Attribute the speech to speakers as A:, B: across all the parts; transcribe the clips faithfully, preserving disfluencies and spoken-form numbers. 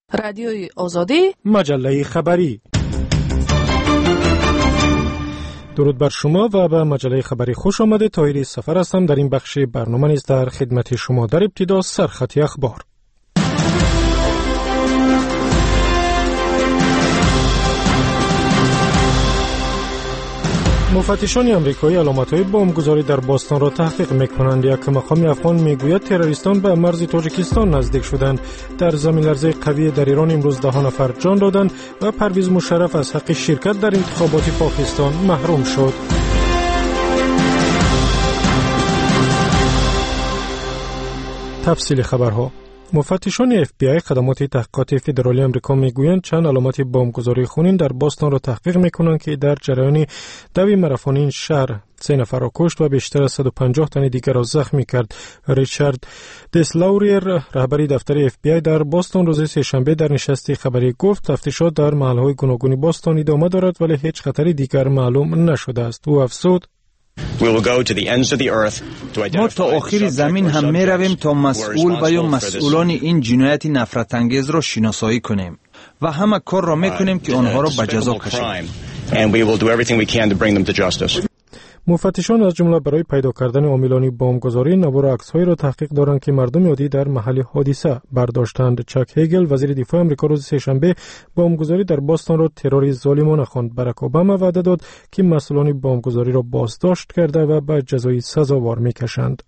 A: رادیوی آزادی،
B: مجله خبری. درود بر شما و به مجله خبری خوش آمده. طاهری سفر هستم. در این بخش برنامه نیز در خدمت شما. در ابتدا سرخط اخبار. مفتشان آمریکایی علامت‌های بمبگذاری در باستان را تحقیق می‌کنند. یک مقام افغان می‌گوید تروریستان به مرز تاجیکستان نزدیک شدند. در زمین لرزه قوی در ایران امروز ده نفر جان دادند و پرویز مشرف از حق شرکت در انتخابات پاکستان محروم شد. تفصیل خبرها. مفتشان اف بی آی خدمات تحقیقات فدرالی آمریکا میگویند چند علامت بمبگذاری خونین در باستان را تحقیق میکنند که در جریان دوی ماراتون این شهر سه نفر را کشت و بیشتر از صد و پنجاه تن دیگر را زخمی کرد. ریچارد دسلاوریر رهبری دفتر اف بی آی در باستان روز سه‌شنبه در نشست خبری گفت تفتیشات در محل‌های گوناگون باستان ادامه دارد ولی هیچ خطری دیگر معلوم نشده است. او افزود
C: ما تا آخر زمین هم می رویم تا مسئول و یا مسئولان این جنایت نفرت انگیز را شناسایی کنیم و همه کار را می کنیم که آنها را به جزا کشیم.
B: مفتشان از جمله برای پیدا کردن عاملان بمبگذاری نوار عکس‌هایی را تحقیق دارند که مردم عادی در محل حادثه برداشتند. چک هیگل وزیر دفاع آمریکا روز سه‌شنبه بمبگذاری در باستان را تروری ظالمانه خواند. باراک اوباما وعده داد که مسئولان بمبگذاری را بازداشت کرده و به جزای سزاوار می‌کشند.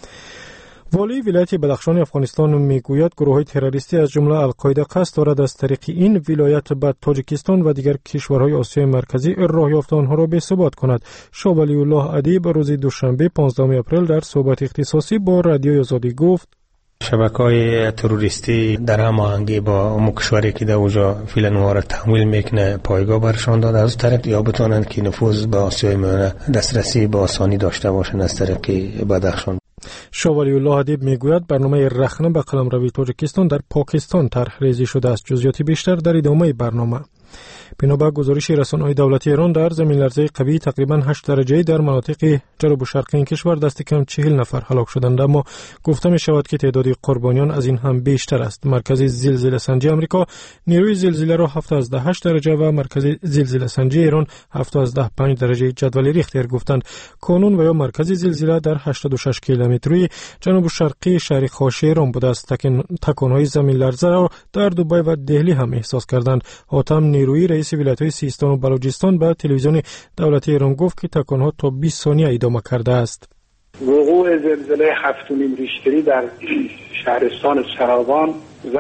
B: والی ولایت بدخشان افغانستان میگوید گروه‌های تروریستی از جمله القاعده قصد دارد از طریق این ولایت به تاجیکستان و دیگر کشورهای آسیای مرکزی راه یافت آنها را بی‌ثبات کند. شاه ولی الله ادیب روز دوشنبه پانزدهم اپریل در صحبت اختصاصی با رادیوی آزادی گفت
D: شبکه‌های تروریستی در هماهنگی با مکشوری که در اونجا فعلا وارد تحویل میکنه پایگاه برشان داد از طریق یا بتونن که نفوذ به آسیای میانه دسترسی به آسانی داشته باشن از طریق بدخشان.
B: شاه ولی الله ادیب میگوید برنامه رخنه به قلمروی تاجیکستان در پاکستان طرح ریزی شده است. جزئیات بیشتر در ادامه برنامه. بنابر گزارش رسانه‌های دولتی ایران در زمین لرزه قوی تقریباً هشت درجه در مناطق جنوب و شرقی این کشور دست کم چهل نفر هلاک شدند، اما گفته می شود که تعداد قربانیان از این هم بیشتر است. مرکز زلزله سنجی آمریکا نیروی زلزله را هفت از ده هشت درجه و مرکز زلزله سنجی ایران هفت از ده پنج درجه جدول ریختر گفتند. کانون و یا مرکز زلزله در هشتاد و شش کیلومتری جنوب شرقی شهر خاشی ایران بوده است. تکان‌های زمین لرزه را در دبی و دهلی هم احساس کردند. حاتم نیروی رئیس ولایت‌های سیستان و بلوچستان به تلویزیون دولتی ایران گفت که تکان‌ها تا بیست ثانیه ادامه کرده است.
E: وقوع زلزله هفت و نیم ریشتری در شهرستان سراوان و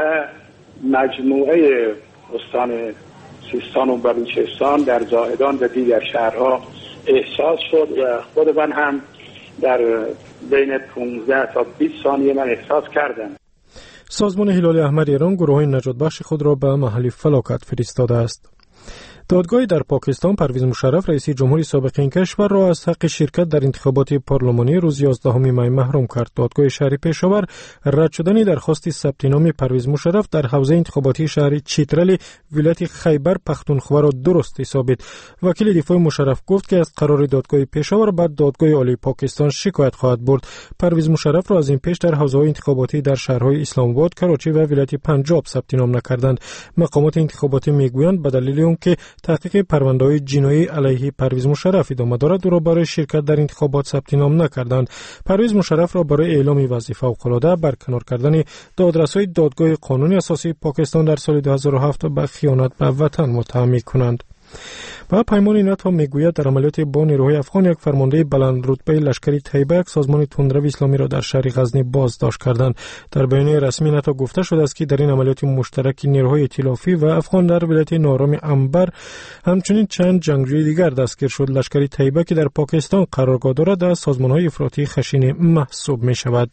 E: مجموعه استان سیستان و بلوچستان در زاهدان و دیگر شهرها احساس شد و خود من هم در بین پانزده تا بیست ثانیه من احساس کردم.
B: سازمان هلال احمر ایران گروه‌های نجات بخش خود را به محل فلاکت فرستاده است. دادگاهی در پاکستان پرویز مشرف رئیس جمهوری سابق این کشور را از حق شرکت در انتخابات پارلمانی روز یازدهم می محروم کرد. دادگاه شهر پشاور رد شدن درخواست ثبت نام پرویز مشرف در حوزه انتخاباتی شهر چیترل ولایت خیبر پختونخوا را درست حسابید. وکیل دفاع مشرف گفت که از قرار دادگاه پشاور بعد دادگاه عالی پاکستان شکایت خواهد برد. پرویز مشرف را از این پیش در حوزه‌های انتخاباتی در شهرهای اسلام آباد، کراچی و ولایت پنجاب ثبت نام نکردند. مقامات انتخاباتی میگویند به دلیل اینکه تحقیق پرونده‌های جنایی علیه پرویز مشرف ادامه دارد، او را برای شرکت در انتخابات ثبت نام نکردند. پرویز مشرف را برای اعلام وضعیت فوق‌العاده برکنار کردن دادرس‌های دادگاه قانونی اساسی پاکستان در سال دو هزار و هفت به خیانت به وطن متهم می‌کنند. و پیمان ناتو میگوید در عملیات با نیروهای افغان یک فرمانده بلند رتبه لشکری طیبه یک سازمان تندرو اسلامی را در شهر غزنی بازداشت کردند. در بیانیه رسمی ناتو گفته شده است که در این عملیات مشترک نیروهای ائتلافی و افغان در ولایت نارام انبر همچنین چند جنگجوی دیگر دستگیر شد. لشکری طیبه که در پاکستان قرارگاه دارد از سازمان‌های افراطی خشن محسوب می‌شود.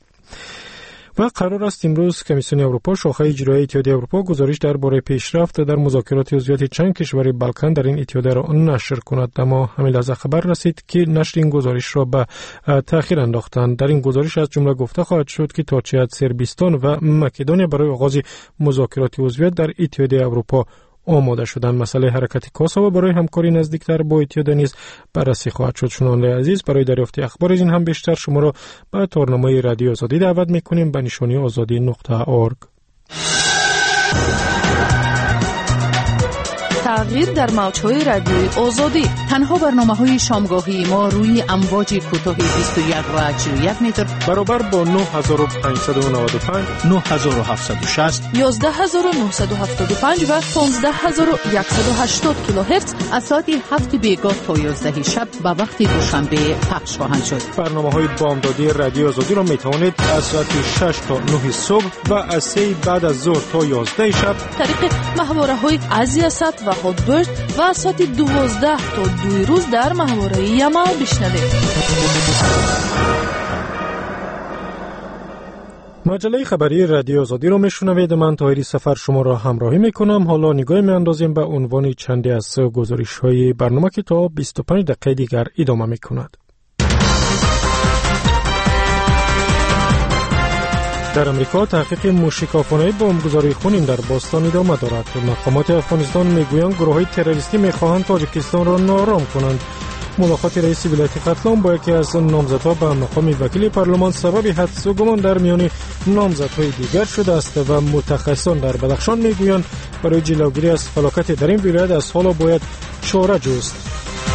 B: و قرار است امروز کمیسیون اروپا شاخه اجرایی اتحادیه اروپا گزارش درباره پیشرفت در مذاکرات عضویت چند کشور بالکان در این اتحادیه را نشر کند، اما همین لحظه خبر رسید که نشر این گزارش را به تأخیر انداختند. در این گزارش از جمله گفته خواهد شد که تا چه حد صربستان و مکدونیا برای آغاز مذاکرات عضویت در اتحادیه اروپا آماده شدن. مسئله حرکت کوسوو برای همکاری نزدیکتر با اتحادیه نیز بررسی خواهد شد. شنونده عزیز، برای دریافت اخبار از این هم بیشتر شما را به تارنامه رادیو آزادی دعوت می‌کنیم به نشانی آزادی نقطه اورگ.
A: تغییر در موج‌های رادیوی آزادی. تنها برنامه‌های شامگاهی ما روی امواج کوتاه بیست و یک و چهل و یک متر
B: برابر با نه هزار و پانصد و نود و پنج،
C: نه هزار و هفتصد و شصت،
A: یازده هزار و نهصد و هفتاد و پنج و پانزده هزار و صد و هشتاد کیلوهرتز از ساعت هفت بیگاه تا یازده شب به وقت دوشنبه پخش خواهند شد.
B: برنامه‌های بامدادی رادیو آزادی را می‌توانید از ساعت شش تا نه صبح و از سه بعد از ظهر تا یازده شب
A: طریق محوره‌های ازیاست و هاتبرد و از ساعت دوازده تا دو روز در محوره یما بشنوید.
B: مجله خبری رادیو آزادی را میشنوید. من طاهری سفر شما را همراهی میکنم. حالا نگاه میاندازیم به عنوان چندی از گزارش‌های برنامه که تا بیست و پنج دقیقه دیگر ادامه میکند. در امریکا تحقیق موشکافانه بمبگذاری خونین در باستان ادامه دارد. مقامات افغانستان میگویند گروه‌های تروریستی میخواهند تاجیکستان را نارام کنند. ملاقات رئیس ولایت ختلان با یکی از نامزدها به مقام وکیل پارلمان سبب حدس و گمان در میان نامزدهای دیگر شده است و متخصصان در بدخشان میگویند برای جلوگیری از فلاکت در این ولایت از حالا باید چاره جست.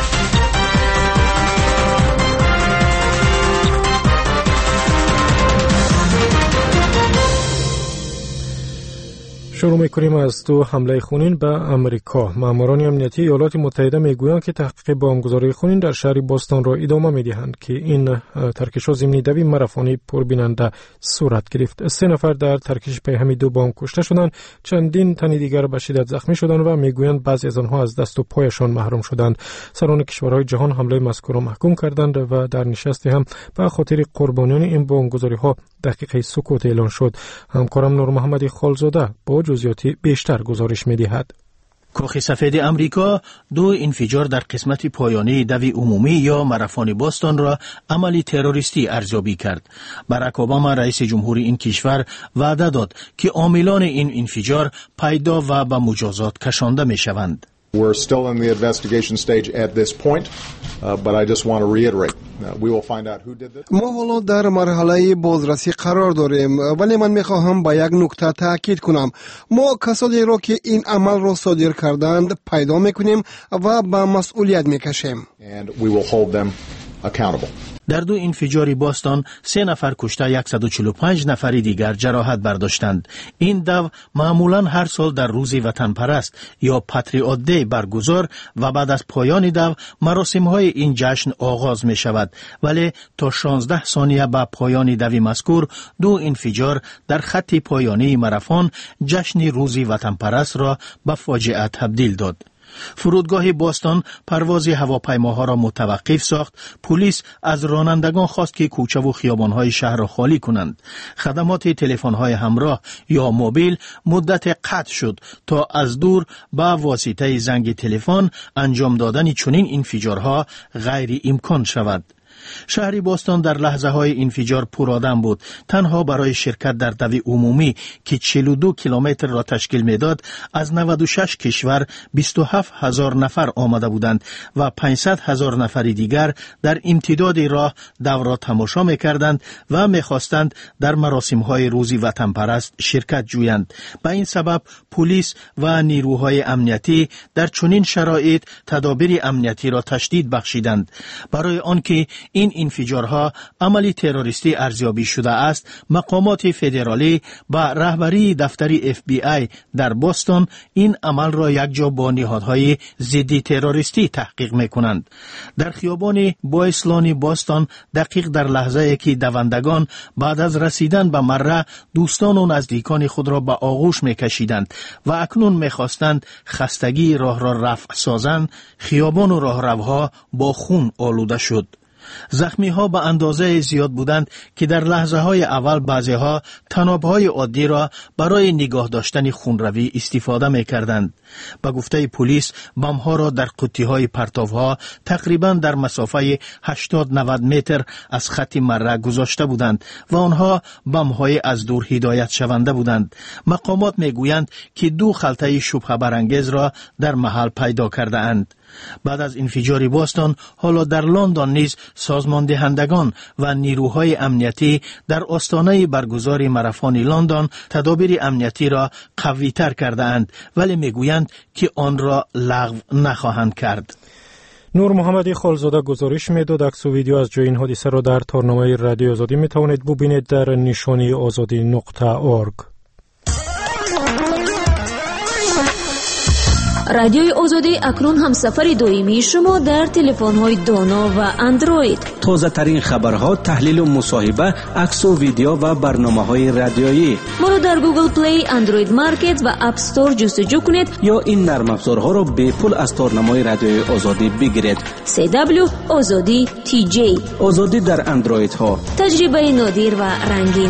B: شروع می‌کنیم از دو حمله خونین به امریکا. ماموران امنیتی ایالات متحده میگویند که تحقیق بمبگذاری خونین در شهر بوستون را ادامه می‌دهند که این ترکش‌ها ضمن دوی ماراتونی پربیننده صورت گرفت. سه نفر در ترکش پی همین دو بمب کشته شدند، چندین تن دیگر به شدت زخمی شدند و میگویند بعضی از آنها از دست و پایشان محروم شدند. سران کشورهای جهان حمله مذکور را محکوم کردند و در نشستی هم به خاطر قربانیان این بمبگذاری‌ها دقیقه سکوت اعلان شد. همکارم نور محمدی خالزاده با جزئیات بیشتر گزارش می‌دهد.
F: کاخ سفید امریکا دو انفجار در قسمت پایانی دوی عمومی یا ماراتون بوستون را عملی تروریستی ارزیابی کرد. باراک اوباما رئیس جمهور این کشور وعده داد که عاملان این انفجار پیدا و به مجازات کشانده می‌شوند.
G: We're still in the investigation stage at this point, uh, but I just want to reiterate. Uh, we will find out who did this.
H: ما حالا در مرحله بازرسی قرار داریم، ولی من میخواهم با یک نکته تاکید کنم. ما کسانی را که این عمل را صادر کردند پیدا میکنیم و به مسئولیت میکشیم.
G: And we will hold them accountable.
F: در دو انفجار باستون سه نفر کشته، صد و چهل و پنج نفری دیگر جراحت برداشتند. این دو معمولا هر سال در روز وطن پرست یا پاتریوت دی برگزار و بعد از پایان دو مراسم های این جشن آغاز می شود، ولی تا شانزده ثانیه بعد پایان دوی مذکور دو انفجار در خط پایانی ماراتون جشن روز وطن پرست را به فاجعه تبدیل داد. فرودگاه بوستون پرواز هواپیماها را متوقف ساخت. پلیس از رانندگان خواست که کوچه و خیابان‌های شهر را خالی کنند. خدمات تلفن‌های همراه یا موبیل مدت قطع شد تا از دور با واسطه زنگ تلفن انجام دادن چنین انفجارها غیر امکان شود. شهر بوستون در لحظه های انفجار پرآدم بود. تنها برای شرکت در دوی عمومی که چهل و دو کیلومتر را تشکیل میداد از نود و شش کشور بیست و هفت هزار نفر آمده بودند و پانصد هزار نفر دیگر در امتداد راه دور را تماشا میکردند و میخواستند در مراسم های روز وطن پرست شرکت جویند. به این سبب پلیس و نیروهای امنیتی در چنین شرایط تدابیر امنیتی را تشدید بخشیدند. برای آنکه این انفجارها عملی تروریستی ارزیابی شده است، مقامات فدرالی با رهبری دفتر اف بی آی در بوستون این عمل را یکجا با نهادهای ضد تروریستی تحقیق میکنند. در خیابان بایسلانی بوستون دقیق در لحظه‌ای که دوندگان بعد از رسیدن به مره دوستان و نزدیکان خود را به آغوش میکشیدند و اکنون میخواستند خستگی راه را رفع سازند، خیابان و راهروها با خون آلوده شد. زخمی ها به اندازه زیاد بودند که در لحظه های اول بعضی ها طناب های عادی را برای نگاه داشتن خونروی استفاده می کردند. به گفته پلیس بم ها را در قطی های پرتاب ها تقریبا در مسافه هشتاد نود متر از خط مره گذاشته بودند و آنها بم های از دور هدایت شونده بودند. مقامات می گویند که دو خلطه شبهه برانگیز را در محل پیدا کرده اند. بعد از انفجار بوستون حالا در لندن نیز سازمان دهندگان و نیروهای امنیتی در آستانه برگزاری ماراتون لندن تدابیر امنیتی را قوی‌تر کرده‌اند، ولی میگویند که آن را لغو نخواهند کرد.
B: نور محمدی خالزاده گزارش میداد. عکس و ویدیو از جای این حادثه را در تارنامه رادیو آزادی می توانید ببینید در نشانی آزادی نقطه اورگ.
I: رادیوی آزادی اکنون هم سفر دائمی شما در تلفن‌های دانا و اندروید.
J: تازه ترین خبرها، تحلیل و مصاحبه، عکس و ویدیو و برنامه‌های رادیویی.
I: ما را در گوگل پلی، اندروید مارکت و اپ استور جستجو کنید
J: یا این نرم افزارها را به پول از تارنمای رادیوی آزادی بگیرید.
I: سی دبلیو آزادی تی جی.
J: آزادی در اندروید ها.
I: تجربه نادر و رنگین.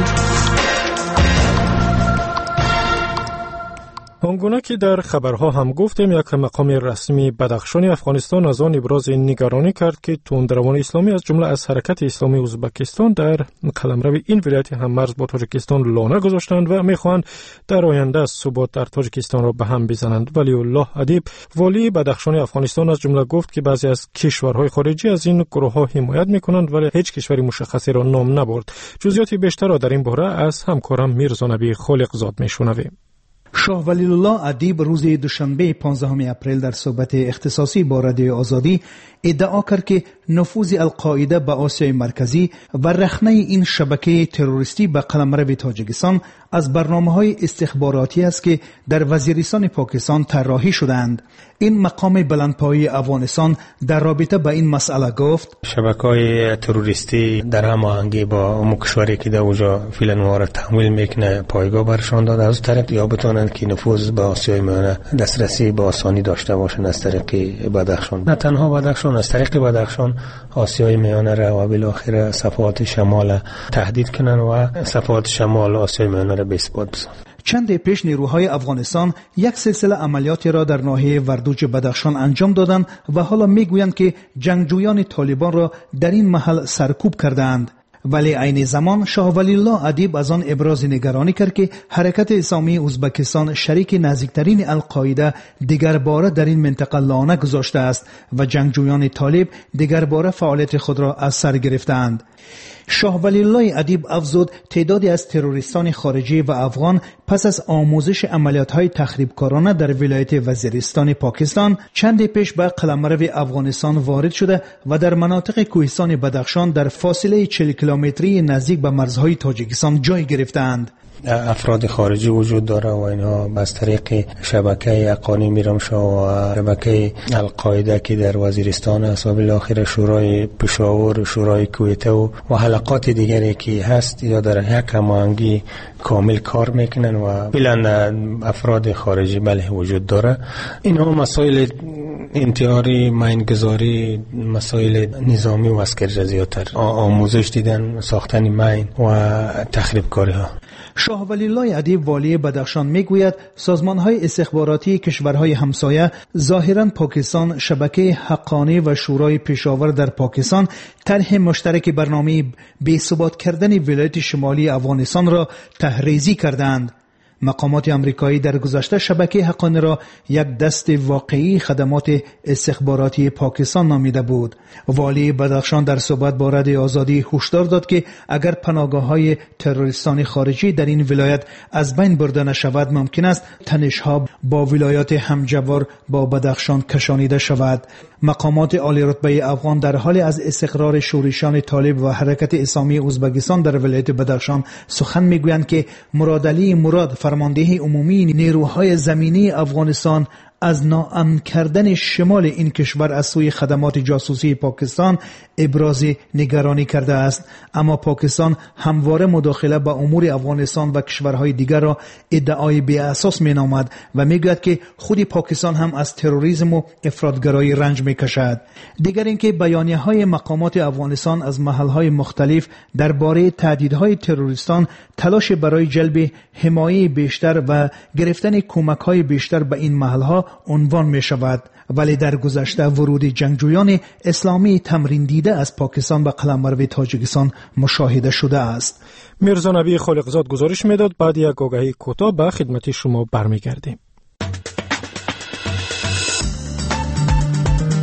B: آنگونه که در خبرها هم گفتیم، یک مقام رسمی بدخشان افغانستان از آن ابراز نگرانی کرد که تندروان اسلامی از جمله از حرکت اسلامی ازبکستان در قلمرو این ولایت هم مرز با تاجیکستان لانه گذاشتند و میخواهند در آینده ثبات در تاجیکستان را به هم بزنند. ولی الله ادیب، والی بدخشان افغانستان، از جمله گفت که بعضی از کشورهای خارجی از این گروه ها حمایت میکنند، ولی هیچ کشوری مشخصی را نام نبرد. جزئیات بیشتر را در این باره از همکارم میرزا نبی خالقزاد میشنویم.
K: شاه ولی الله ادیب روز دوشنبه پانزدهم اپریل در صحبت اختصاصی با رادیو آزادی ادعا کرد که نفوذ القاعده به آسیای مرکزی و رخنه این شبکه تروریستی به قلمرو تاجیکستان از برنامه‌های استخباراتی است که در وزیرستان پاکستان طراحی شدند. این مقام بلندپایه افغانستان در رابطه با این مسئله گفت:
D: شبکه‌های تروریستی در هماهنگی با مکشوری که در اونجا فعلا تحمیل میکنه پایگاه برشان داد، از طرف یا بتونن که نفوذ به آسیای میانه دسترسی به آسانی داشته باشن از طریق بدخشان، نه تنها بدخشان، از طریق بدخشان آسیای میانه را و بالاخره صفحات شمال تهدید کنن و صفحات شمال آسیای میانه را به اثبات بزنن.
K: چند پیش نیروهای افغانستان یک سلسله عملیاتی را در ناحیه وردوج بدخشان انجام دادند و حالا میگویند که جنگجویان طالبان را در این محل سرکوب کردند. ولی عین زمان شاه ولی الله ادیب از آن ابراز نگرانی کرد که حرکت اسلامی ازبکستان شریک نزدیکترین القاعده دیگر باره در این منطقه لانه گذاشته است و جنگجویان طالب دیگر باره فعالیت خود را از سر گرفتند. شاه ولی الله ادیب افزود تعدادی از تروریستان خارجی و افغان پس از آموزش عملیات‌های تخریبکارانه در ولایت وزیرستان پاکستان چند پیش به قلمرو افغانستان وارد شده و در مناطق کوهستان بدخشان در فاصله چهل کیلومتری نزدیک به مرزهای تاجیکستان جای گرفتند.
D: افراد خارجی وجود داره و اینها از طریق شبکه اقانی میرمشا و شبکه القاعده که در وزیرستان است و بالاخره شورای پشاور، شورای کویته و, و حلقات دیگری که هست یا در یک هماهنگی کامل کار میکنن و فعلا افراد خارجی بله وجود داره. اینها مسائل انتحاری، ماینگذاری، مسائل نظامی و عسکری زیادتر آموزش دیدن، ساختن ماین و تخریب کاری ها.
K: شاه ولی الله ادیب والی بدخشان میگوید سازمان‌های استخباراتی کشورهای همسایه ظاهراً پاکستان، شبکه حقانی و شورای پشاور در پاکستان طرح مشترک برنامه بی‌ثبات کردن ولایت شمالی افغانستان را تحریزی کردند. مقامات امریکایی در گذشته شبکه حقانی را یک دست واقعی خدمات استخباراتی پاکستان نامیده بود. والی بدخشان در صحبت با رادیو آزادی هشدار داد که اگر پناهگاه‌های تروریستان خارجی در این ولایت از بین برده نشود ممکن است تنش‌ها با ولایات همجوار با بدخشان کشانیده شود. مقامات عالی رتبه افغان در حال از استقرار شورشیان طالب و حرکت اسلامی ازبکستان در ولایت بدخشان سخن میگویند که مراد علی مراد فرمانده عمومی نیروهای زمینی افغانستان از ناامن کردن شمال این کشور از سوی خدمات جاسوسی پاکستان ابراز نگرانی کرده است، اما پاکستان همواره مداخله با امور افغانستان و کشورهای دیگر را ادعای بی اساس مینامد و میگوید که خود پاکستان هم از تروریسم و افراطگرایی رنج میکشد. دیگر اینکه بیانیه‌های مقامات افغانستان از محل‌های مختلف درباره تهدیدهای تروریستان، تلاش برای جلب حمایه بیشتر و گرفتن کمک‌های بیشتر به این محل‌ها عنوان می شود. ولی در گذشته ورود جنگجویان اسلامی تمرین دیده از پاکستان به قلمرو تاجیکستان مشاهده شده است.
B: میرزا نبی خالقزاد گزارش میداد. بعد یک آگهی کوتاه به خدمت شما برمیگردیم.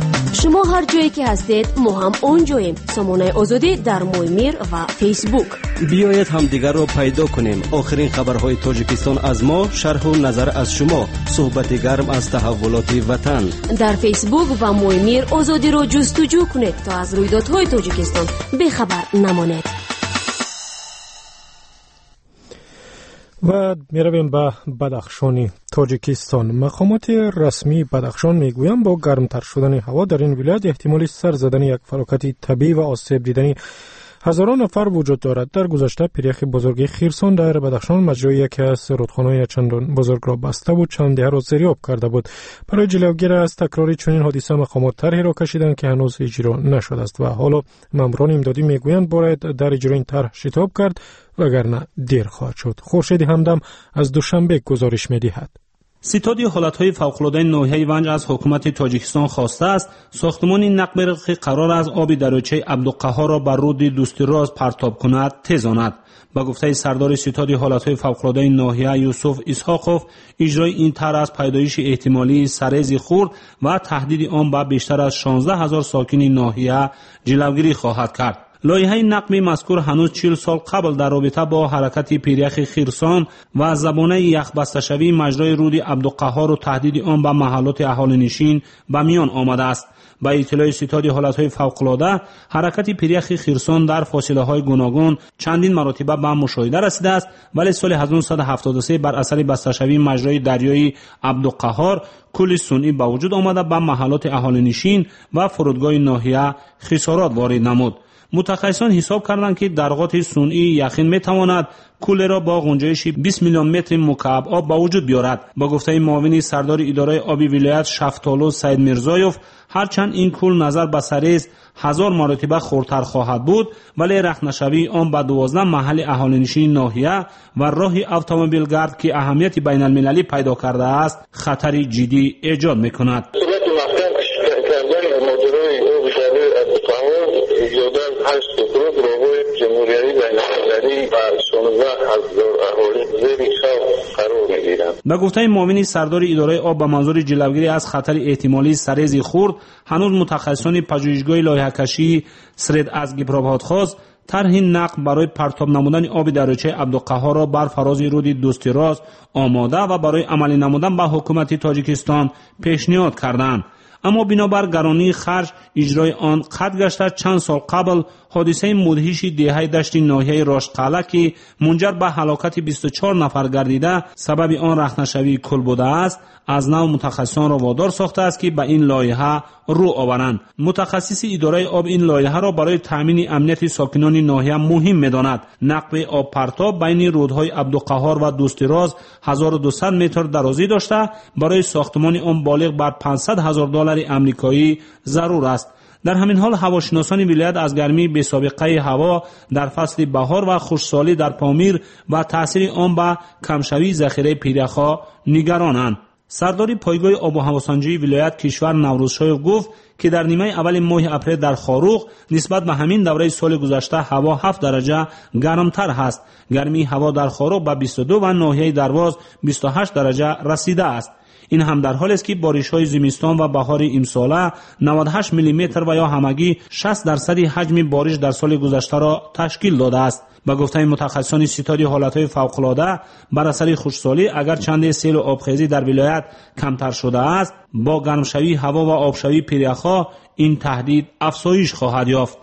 I: شما هر جایی که هستید ما هم اونجاییم. سامانه آزادی در مویمیر و فیسبوک.
J: بیایید هم دیگر رو پیدا کنیم. آخرین خبرهای تاجیکستان از ما، شرح و نظر از شما، صحبت گرم از تحولات وطن.
I: در فیسبوک و مویمیر آزادی رو جستجو کنید تا از رویدادهای تاجیکستان بخبر نمانید.
B: و میرویم به بدخشان تاجیکستان. مقامات رسمی بدخشان میگویند با گرمتر شدن هوا در این ولایت احتمال سر زدن یک فلاکت طبیعی و آسیب دیدنی هزاران نفر وجود دارد. در گذشته پیریخ بزرگی خیرسان در بدخشان مجرای یکی از رودخانه‌های چندان بزرگ را بسته بود، چند دهه را زیراب کرده بود. برای جلوگیری از تکراری چنین حادثه مقامات طرحی را کشیدند که هنوز اجرا نشده است و حالا ماموران امدادی میگویند باید در اجرای این طرح شتاب کرد وگرنه دیر خواهد شد. خورشید همدم از دوشنبه گزارش می‌دهد.
L: ستاد حالتهای فوق‌العاده ناحیه ونج از حکومت تاجیکستان خواسته است ساختمان نقب رقی قرار از آب دریاچه عبدالقهار را بر رود دوستیراز پرتاب کند تیزاند. با گفته سردار ستاد حالتهای فوق‌العاده ناحیه یوسف اسحاقوف، اجرای این طرح از پیدایش احتمالی سرازی خرد و تهدید آن به بیشتر از شانزده هزار ساکن ناحیه جلوگیری خواهد کرد. لایحه نقبی مذکور هنوز چهل سال قبل در رابطه با حرکت پیریخ خیرسان و زبانه یخبسته‌شوی مجرای رود عبدالقهار و تهدید آن به محلات اهالی نشین به میان آمده است. با اطلاع ستاد حالتهای فوق‌العاده، حرکت پیریخ خیرسان در فاصله‌های گوناگون چندین مرتبه به مشاهده رسیده است، ولی سال هزار و نهصد و هفتاد و سه بر اثر بسته‌شوی مجرای دریایی عبدالقهار کل صنعی به وجود آمده به محلات اهالی نشین و فرودگاه ناحیه خسارات وارد نمود. متخصصان حساب کردند که درغات صنعی یخین میتواند کوله را با گنجایش بیست میلیون متر مکعب آب به وجود بیارد. با گفته معاون سردار اداره آبی ولایت شفتالو سید میرزایوف، هرچند این کل نظر به سریز هزار مرتبه خردتر خواهد بود، ولی رخنه‌شوی آن به دوازده محل اهالی نشین ناحیه و راه اتومبیل گرد که اهمیت بین المللی پیدا کرده است خطر جدی ایجاد میکند. با گفته معاون سردار اداره آب به منظور جلوگیری از خطر احتمالی سرازی خرد، هنوز متخصصان پژوهشگاه لایحه‌کشی سرد از گیبراباد خواست طرح نقب برای پرتاب نمودن آب دریاچه عبدالقهار را بر فراز رود دوستیراز آماده و برای عملی نمودن به حکومت تاجیکستان پیشنهاد کردند. اما بنابر گرانی خرج اجرای آن قطع گشته چند سال قبل حادثه مدهش دهه دشت ناحیه راشقله که منجر به هلاکت بیست و چهار نفر گردیده سبب آن رخنه‌شوی کل بوده است، از نو متخصصان را وادار ساخته است که به این لایحه رو آورند. متخصص اداره آب این لایحه را برای تامین امنیت ساکنان ناحیه مهم می‌داند. نقب آب پرتاب بین رودهای عبدالقهار و دوستیراز هزار و دویست متر درازی داشته، برای ساختمان آن بالغ بر پانصد هزار دلار آمریکایی ضرور است. در همین حال هواشناسان ولایت از گرمی بی سابقه هوا در فصل بهار و خشکسالی در پامیر و تاثیر آن به کمشوی ذخیره پیرخا نگرانند. سردار پایگاه آب و هواسنجی ولایت کشور نوروزشاه گفت که در نیمه اول ماه اپریل در خاروق نسبت به همین دوره سال گذشته هوا هفت درجه گرمتر است. گرمی هوا در خاروق به بیست و دو و ناحیه درواز بیست و هشت درجه رسیده است. این هم در حالی است که بارش‌های زمستان و بهار امساله نود و هشت میلی متر و یا همگی شصت درصد حجم بارش در سال گذشته را تشکیل داده است. با گفته متخصصان ستاد حالتهای فوق‌العاده، بر اثر خشکسالی اگر چند سیل و آبخیزی در ولایت کمتر شده است، با گرمشوی هوا و آبشوی پیرخا این تهدید افزایش خواهد یافت.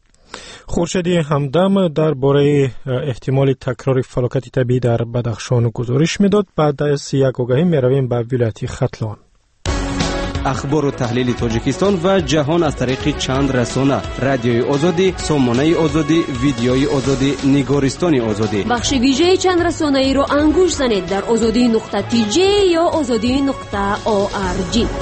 B: خورشید همدم درباره احتمال تکرار فلاکت طبیعی در بدخشان گزارش میداد. بعد از یک آگاهی میرویم به ولایت ختلان.
J: اخبار و تحلیل تاجیکستان و جهان از طریق چند رسانه: رادیوی آزادی، سامانه آزادی، ویدیوی آزادی، نگارستان آزادی.
I: بخش ویژه چند رسانه ای رو انگوش زنید در آزادی نقطه تی جی یا آزادی نقطه او آر جی.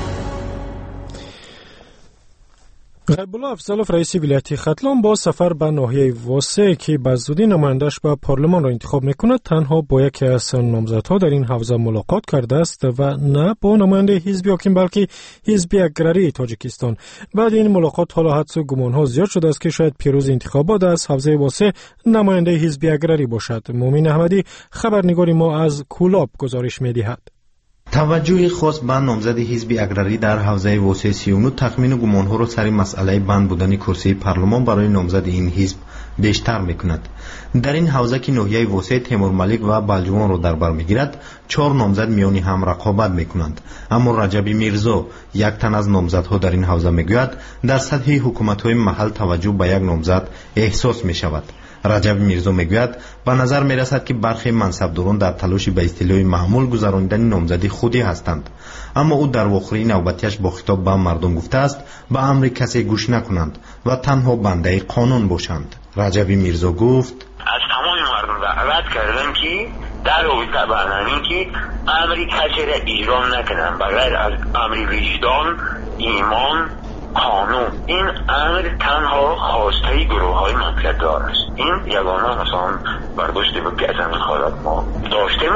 B: غیب‌الله افضلوف رئیس ولایت ختلان با سفر به ناحیه واسه که به زودی نمایندش به پارلمان را انتخاب میکند، تنها با یکی از نامزدها در این حوزه ملاقات کرده است و نه با نماینده حزب حاکم بلکه حزب اگرری تاجیکستان. بعد این ملاقات حالا حدس و گمان‌ها زیاد شده است که شاید پیروز انتخابات از حوزه واسه نماینده حزب اگرری باشد. مومن احمدی خبرنگار ما از کولاب گزارش می‌دهد.
M: توجه خاص به نامزد حزب اگراری در حوزه واسه سی و نه تخمین و گمانها را سر مسئله بند بودن کرسی پارلمان برای نامزد این حزب بیشتر میکند. در این حوزه که ناحیه واسه تیمور ملیک و بلجوان را در بر میگیرد، چهار نامزد میانی هم رقابت میکنند. اما رجب میرزا، یک تن از نامزدها در این حوزه میگوید در سطح حکومت‌های محل توجه به یک نامزد احساس میشود. رجب میرزا میگوید به نظر میرسد که برخی منصبداران در تلاش به اصطلاح معمول گذراندن نامزدی خودی هستند. اما او در واخری نوبتیش با خطاب به مردم گفته است به امر کسی گوش نکنند و تنها بنده قانون باشند. رجب میرزا گفت
N: از تمام مردم دعوت کردم که در رابطه برنامه‌ای که امری کسی را اجرا نکنند بغیر از امر وجدان، ایمان، قانون. این امر تنها خواسته گروه های منطقه‌دار است. این یگانه مثلا برداشت بود که از همین حالت ما داشتیم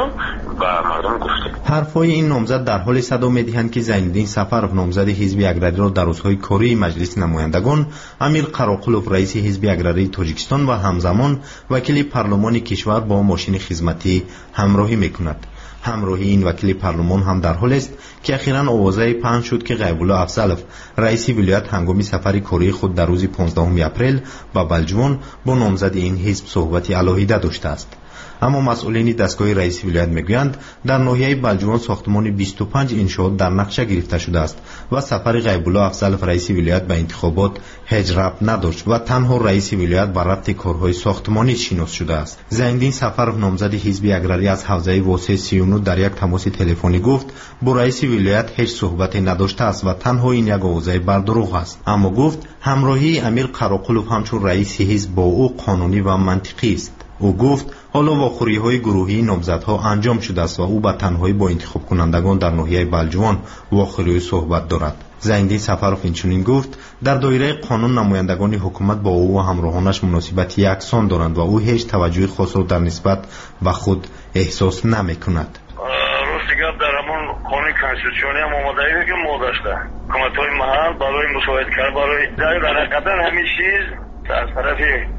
N: و مردم گفتیم.
M: حرفای این نامزد در حال صدا می‌دهند که زینالدین سفرов نامزد حزب اگراری را در روزهای کاری مجلس نمایندگان، امیر قراقلوف رئیس حزب اگراری تاجیکستان و همزمان وکیل پارلمان کشور با ماشین خدمتی همراهی می‌کند. همراهی این وکیل پارلمان هم در حال است که اخیراً آوازه پخش شد که غیب‌الله افضلov رئیس ولایت هنگام سفر کاری خود در روز پانزدهم اپریل با بلجوان با نامزد این حزب صحبت علاهیده داشته است. اما مسئولین دستگاه رئیس ولایت میگویند در ناحیه بلجوان ساختمان بیست و پنج انشاءات در نقشه گرفته شده است و سفر غیب‌الله افضلov رئیس ولایت به انتخابات هیچ ربط نداشت و تنها رئیس ولایت بر ربط کارهای ساختمانی شناس شده است. زینالدین سفرov نامزد حزب اگراری از حوزه واسه سی و نه در یک تماس تلفنی گفت با رئیس ولایت هیچ صحبتی نداشته است و تنها این یک آوازه بر دروغ است. اما گفت همراهی امیر قراقلوف همچون رئیس حزب با او قانونی و منطقی است. او گفت حالا واخوری های گروهی نامزدها انجام شده است و او به تنهایی با انتخاب کنندگان در ناحیه بلجوان واخوری صحبت دارد. زینالدین سفرov اینچنین گفت در دایره قانون نمایندگان حکومت با او و همراهانش مناسبت یکسان دارند و او هیچ توجه خاص را در نسبت به خود احساس نمیکند.
N: راستی گپ در همون قانون کنستیتوسیونی هم آمادگی که ما داشته حکومت‌های محل برای مساعدت کردن برای در حقیقت همین چیز از طرف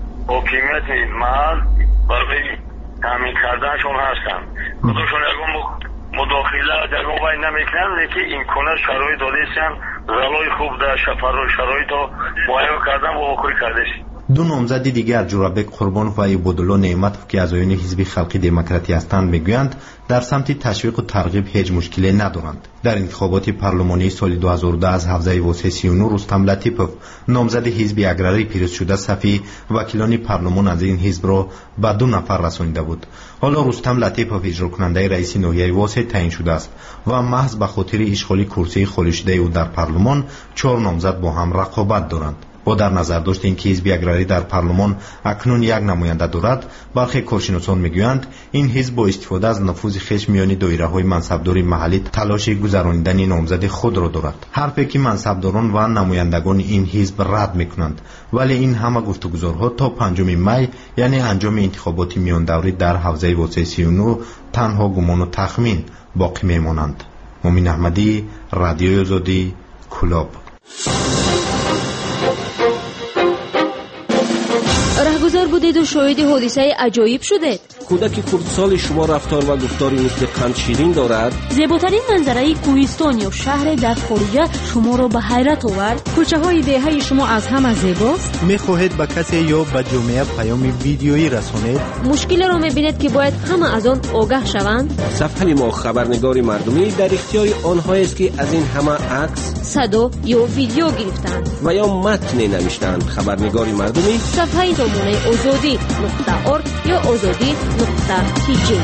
N: حکومت محل برای تامین کردنشون هستن. خودشون اگه مداخله در موبایل نمیکنن لیکن این کنه شرایط دادیستن غلای خوب در شفر و شرایط رو معایب کردن و واکوری کردش.
M: دو نامزد دیگر جورابک قربانوف و عبدالله نعمتوف که اعضایان حزب خلقی دموکراتی هستند میگویند در سمت تشویق و ترغیب هیچ مشکلی ندارند. در انتخابات پارلمانی سال دو هزار و ده از حوزه واسه سی و نه رستم لطیفوف نامزد حزب اگراری پیروز شده صفی وکیلان پارلمان از این حزب را به دو نفر رسانیده بود. حالا رستم لطیفوف اجرا کننده رئیس ناحیه واسه تعیین شده است و محض به خاطر اشغال کرسی خالی شده او در پارلمان چهار نامزد با هم رقابت دارند. با در نظر داشت اینکه حزب اگراری در پارلمان اکنون یک نماینده دارد، برخی کارشناسان میگویند این حزب با استفاده از نفوذ خویش میان دایره‌های منصبداری محلی تلاش گذراندن نامزد خود را دارد. حرفی که منصبداران و نمایندگان این حزب رد میکنند، ولی این همه گفتگوزارها تا پنجم می یعنی انجام انتخابات میان دوری در حوزه واسه سی و نه تنها گمان و تخمین باقی میمانند. مومن احمدی، رادیوی آزادی، کلاب.
I: رهگذر بودید و شاهد حادثه عجایب شدید.
J: کودک خردسال شما رفتار و گفتاری مثل قند شیرین دارد.
I: زیباترین منظره کوهستان یا شهر در خارجه شما را به حیرت آورد.
A: کوچه های دهه شما از همه زیباست.
F: میخواهید به کسی یا به جامعه پیام ویدیویی رسانید.
I: مشکل را میبینید که باید همه از آن آگاه شوند.
J: صفحه ما خبرنگاری مردمی در اختیار آنها است که از این همه عکس،
I: صدا یا ویدیو گرفتند
J: و یا متن نوشتند. خبرنگاری مردمی
I: صفحه زمانه آزادی نقطه ارگ یا آزادی نقطه تی جی.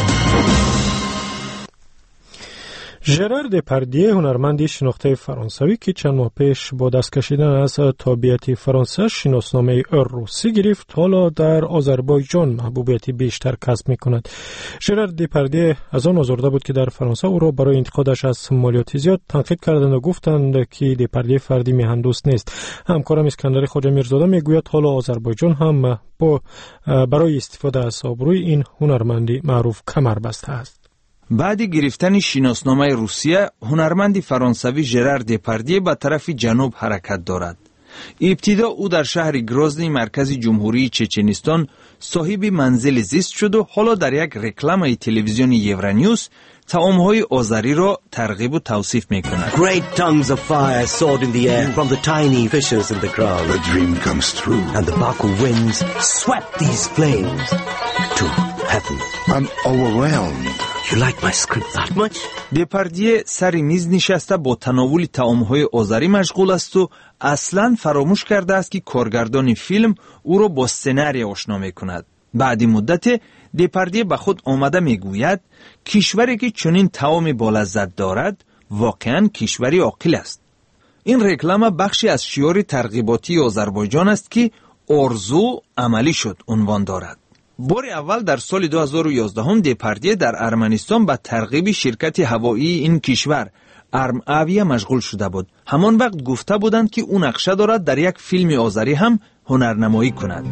B: ژرار دپاردیه هنرمندی شناخته فرانسوی که چند ماه پیش با دست کشیدن از تابعیت فرانسه شناسنامه روسی گرفت، حالا در آذربایجان محبوبیت بیشتر کسب می‌کند. ژرار دپاردیه از آن آزرده بود که در فرانسه او را برای انتقادش از مالیات زیاد تنقید کردند و گفتند که دپاردیه فردی میهندوست نیست. همکارم اسکندر خواجه میرزاده میگوید حالا آذربایجان هم با برای استفاده از آبروی این هنرمندی معروف کمر بسته است.
C: بعد گرفتن شناسنامه روسیه، هنرمند فرانسوی ژرار دپاردیه به طرف جنوب حرکت دارد. ابتدا او در شهر گرازنی مرکز جمهوری چچنستان صاحب منزل زیست شد و حالا در یک رکلام تلویزیون یورانیوس طعام‌های آذری را ترغیب و توصیف می‌کند.
O: Great tongues of fire soared in the air from the tiny fissures in the ground.
P: The dream comes true.
O: And the Baku winds swept these flames to heaven.
P: I'm overwhelmed.
O: You like my script that much?
C: دپاردیه سر میز نشسته با تناول طعام‌های آذری مشغول است و اصلاً فراموش کرده است که کارگردان فیلم او را با سناریو آشنا می‌کند. بعد مدت دپاردیه به خود آمده میگوید کشوری که چنین طعام بالذت دارد واقعاً کشوری عاقل است. این رکلام بخشی از شعار ترغیباتی آذربایجان است که آرزو عملی شد عنوان دارد. بار اول در سال دو هزار و یازده هم دپاردیه در ارمنستان به ترغیب شرکت هوایی این کشور ارم اویه مشغول شده بود. همان وقت گفته بودند که او نقشه دارد در یک فیلم آذری هم هنرنمایی کند.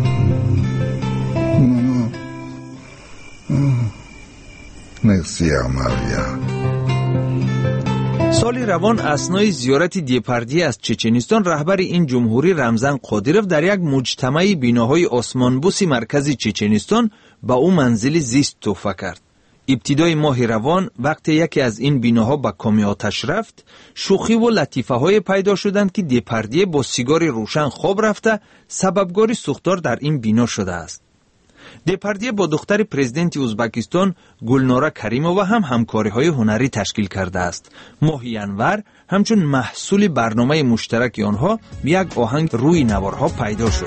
P: مرسی آمالیا.
C: سال روان اثنای زیارت دپاردیه از چچنستان رهبر این جمهوری رمزان قادیروف در یک مجتمع بیناهای آسمانبوس مرکزی چچنستان با او منزل زیست تحفه کرد. ابتدای ماه روان وقتی یکی از این بیناها به کامی آتش رفت، شوخی و لطیفه های پیدا شدند که دپاردیه با سیگار روشن خواب رفته سببگاری سوختار در این بینا شده است. دپاردیه با دختر پرزیدنت ازبکستان گلنارا کریمووا هم همکاری‌های هنری تشکیل کرده است. ماه ینور همچون محصول برنامه مشترک آنها یک آهنگ روی نوارها پیدا شد.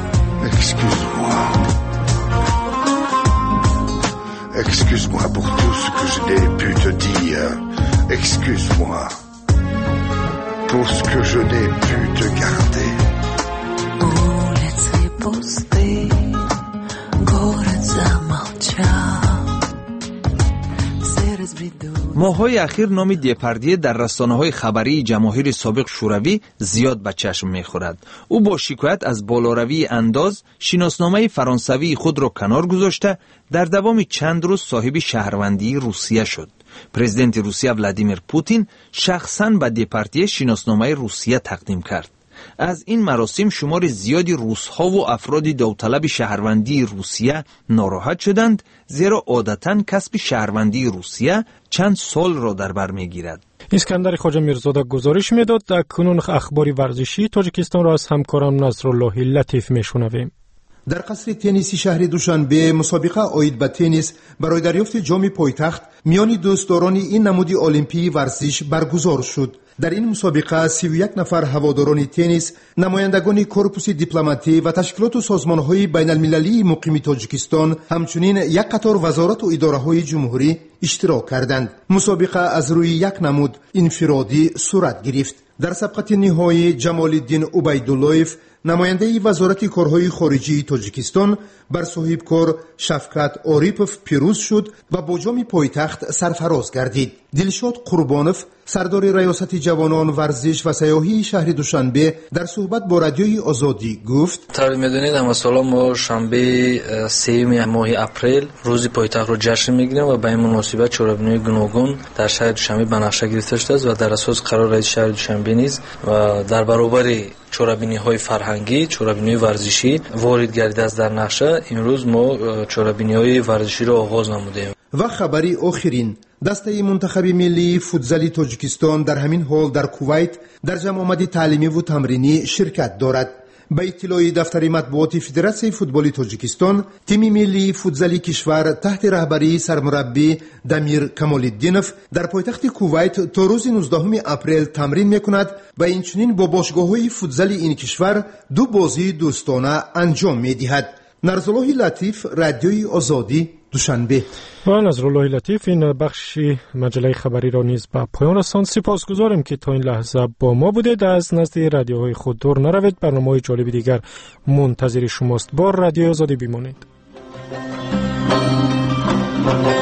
P: Excuse-moi pour tout ce que je n'ai pu te dire. Excuse-moi pour ce que je n'ai pu te garder.
Q: Улицы пусты, город замолчал. Серость бреду.
C: ماه‌های اخیر نام دپاردیه در رسانه‌های خبری جماهیر سابق شوروی زیاد به چشم می‌خورد. او با شکایت از بالاروی انداز شناسنامه فرانسوی خود را کنار گذاشته در دوام چند روز صاحب شهروندی روسیه شد. پرزیدنت روسیه ولادیمیر پوتین شخصاً به دپاردیه شناسنامه روسیه تقدیم کرد. از این مراسم شمار زیادی روس‌ها و افراد داوطلب شهروندی روسیه ناراحت شدند، زیرا عادتاً کسب شهروندی روسیه چند سال را در بر می‌گیرد.
B: اسکندر خواجه میرزاده گزارش میداد. اکنون اخبار ورزشی تاجیکستان را از همکارم نصرالله لطیف میشنویم.
R: در قصر تنیسی شهر دوشنبه مسابقه آید به تنیس برای دریافت جام پایتخت میان دوستداران این نمودی المپی ورزش برگزار شد. در این مسابقه سی و یک نفر هواداران تنیس، نمایندگان کورپوس دیپلماتی و تشکیلات و سازمان‌های بین‌المللی مقیم تاجیکستان، همچنین یک قطار وزارت و اداره‌های جمهوری اشتراک کردند. مسابقه از روی یک نمود انفرادی صورت گرفت. در سبقت نهایی جمال الدین عبیداللهیف، نماینده وزارت کارهای خارجی تاجیکستان، بر صاحب کار شفقت آریپوف پیروز شد و با جام پایتخت سرفراز گردید. دلشاد قربانوف، سردار ریاست جوانان ورزش و سیاحی شهر دوشنبه، در صحبت با رادیوی آزادی گفت:
S: طبعا میدونید اما سالا ما شنبه سوم ماه اپریل روز پایتخت رو جشن میگیریم و به این مناسبت چهاربینی گوناگون در شهر دوشنبه بنفشه گرفته شده است و در اساس قرار رئیس شهر دوشنبه نیز و در برابر چهاربینی های فرهنگی، چهاربینی ورزشی وارد گردیده است در نقشه. امروز ما چهاربینی های ورزشی را آغاز نمودیم.
R: و خبری آخرین، دسته منتخب ملی فوتزال تاجیکستان در همین حال در کویت در جمع آمد تعلیمی و تمرینی شرکت دارد. به اطلاع دفتر مطبوعات فدراسیون فوتبال تاجیکستان، تیم ملی فوتزال کشور تحت رهبری سرمربی دمیر کمال‌الدینوف در پایتخت کویت تا روز نوزدهم اپریل تمرین می‌کند و اینچنین با باشگاه‌های فوتزال این کشور دو بازی دوستانه انجام می‌دهد. نصرالله لطیف، رادیوی آزادی، دوشنبه.
B: و نصرالله لطیف این بخش مجله خبری را نیز به پایان رساند. سپاسگزارم که تا این لحظه با ما بودید. از نزد رادیوهای خود دور نروید. برنامه‌های جالب دیگر منتظر شماست. با رادیوی آزادی بمانید.